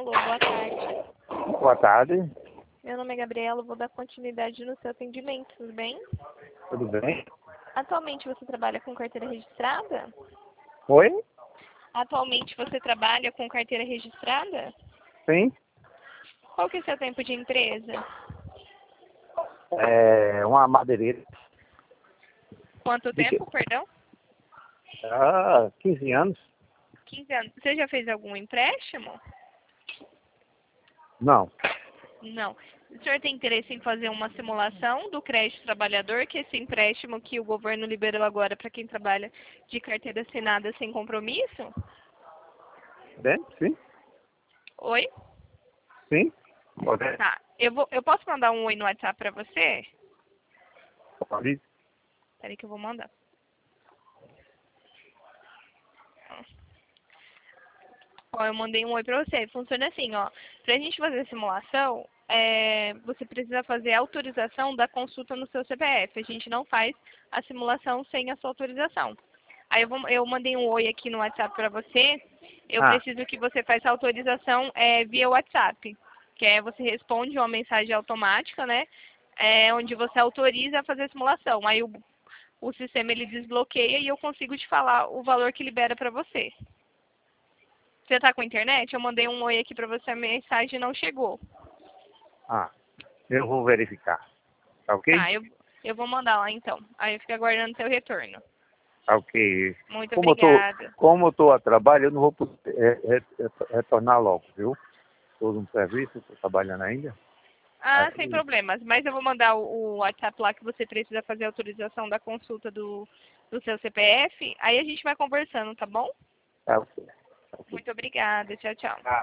Alô, boa tarde. Boa tarde, Meu nome é Gabriela, vou dar continuidade no seu atendimento, tudo bem? tudo bem? Atualmente você trabalha com carteira registrada? Oi? Atualmente você trabalha com carteira registrada? Sim? Qual que é o seu tempo de empresa? É uma madeireira. Quanto De quê? tempo, perdão? 15 anos? 15 anos. Você já fez algum empréstimo? Não. Não. O senhor tem interesse em fazer uma simulação do crédito trabalhador, que é esse empréstimo que o governo liberou agora para quem trabalha de carteira assinada sem compromisso? Bem? Sim? Oi? Sim? Pode? Tá. Eu posso mandar um oi no WhatsApp para você? Pode? Peraí que eu vou mandar. Ó, eu mandei um oi pra você. Funciona assim, ó. Pra gente fazer a simulação, você precisa fazer a autorização da consulta no seu CPF. A gente não faz a simulação sem a sua autorização. Aí eu mandei um oi aqui no WhatsApp pra você. Eu Ah, preciso que você faça a autorização via WhatsApp. Que é você responde uma mensagem automática, né? Onde você autoriza a fazer a simulação. Aí o sistema ele desbloqueia e eu consigo te falar o valor que libera pra você. Você tá com internet? Eu mandei um oi aqui pra você, a mensagem não chegou. eu vou verificar. Tá ok? Tá, eu vou mandar lá então. Aí eu fico aguardando seu retorno. Tá ok. Muito Como eu tô, obrigada. como eu tô a trabalho, eu não vou poder retornar logo, viu? Estou no serviço, estou trabalhando ainda. Ah, sem Aí, problemas. Mas eu vou mandar o WhatsApp lá que você precisa fazer a autorização da consulta do seu CPF. Aí a gente vai conversando, tá bom? tá ok. Tá ok. Muito obrigada. Tchau, tchau.